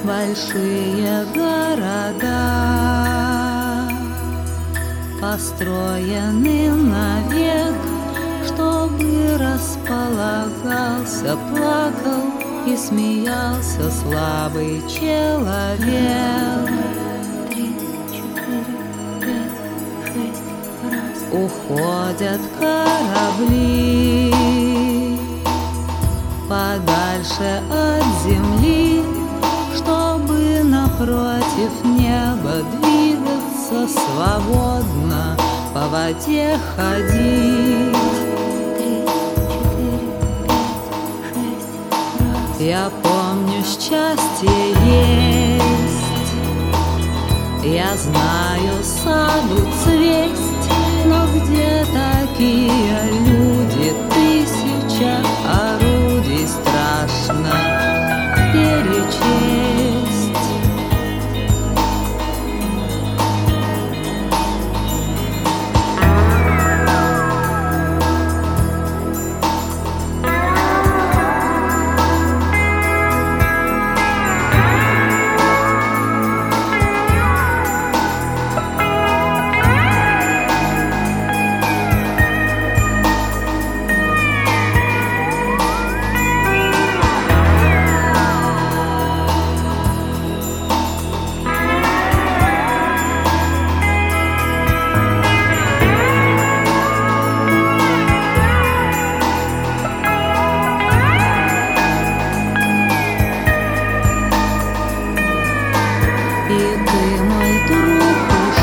Большие города построены навек, чтобы располагался, плакал и смеялся слабый человек. 3, 4, 5, 6 раз. Уходят корабли подальше от земли, чтобы напротив неба двигаться свободно, по воде ходить. 3, 4, 5, 6 раз. Я помню, счастье есть, я знаю, саду цвесть, но где такие люди? Тысяча орудий страшно перечесть. И ты, мой друг,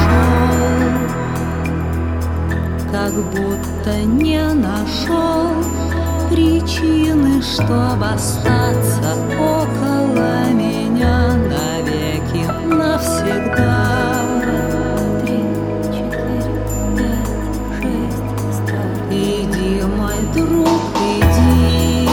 ушел, как будто не нашел причины, чтоб остаться около меня навеки, навсегда. 3, 4, 5, 6 стар. Иди, мой друг, иди,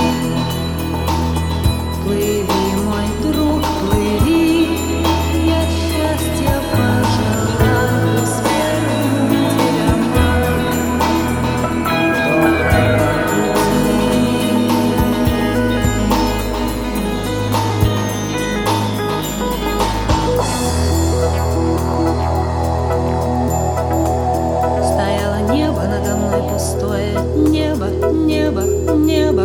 плыви, мой друг, плыви. Я счастья пожелаю свидетелям доброго пути. Стояло небо надо мной пустое, небо, небо, небо.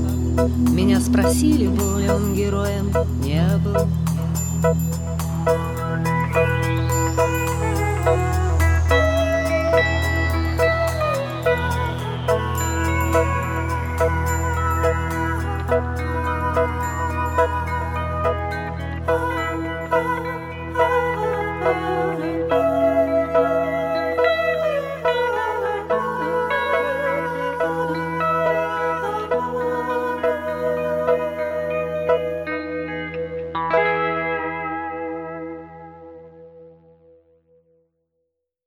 Меня спросили, был ли он героем, не был.